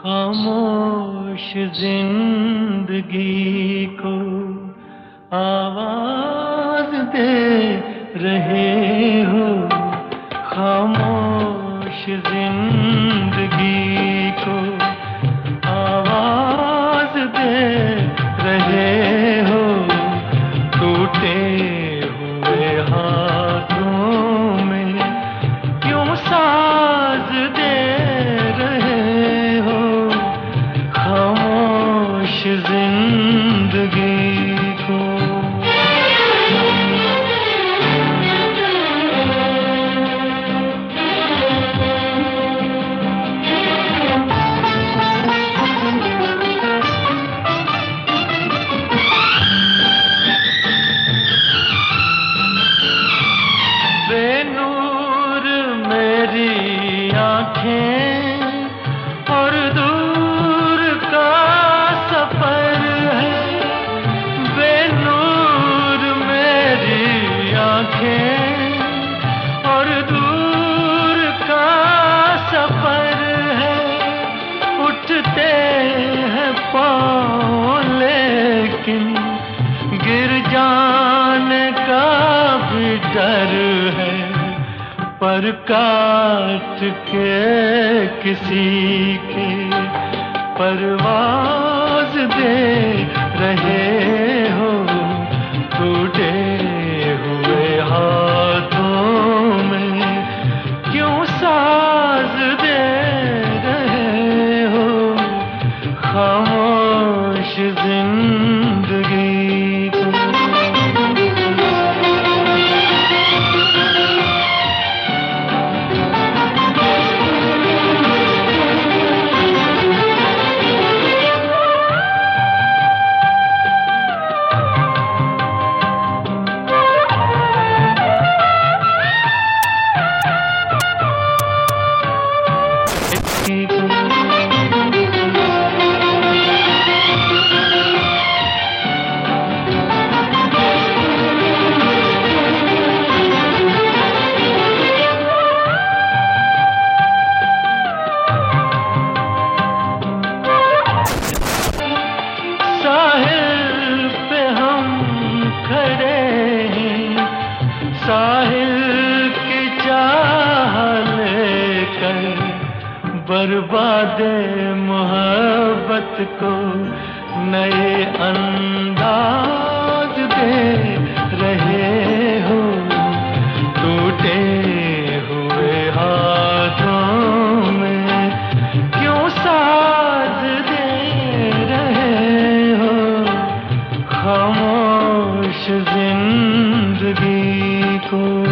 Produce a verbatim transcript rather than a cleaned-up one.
खामोश जिंदगी को आवाज दे रहे हो। खामोश जिंदगी को आवाज दे रहे हो। टूटे हुए हाथों में क्यों साज दे रहे हो। खामोश जिंदगी को बेनूर मेरी आँखें और दूर का सफर है। बेनूर मेरी आँखें और दूर का सफर है। उठते हैं पाँव लेकिन गिर जाने का भी डर है। पर काट के किसी के परवाज दे रहे हो। टूटे हुए हाथों में क्यों साज दे रहे हो। खामोश जिंदगी को साहिल पे हम खड़े हैं। साहिल की चाह लेकर बर्बादे मोहब्बत को नए अंदाज दे रहे हो। टूटे हुए हाथों में क्यों साज दे रहे हो। खामोश जिंदगी को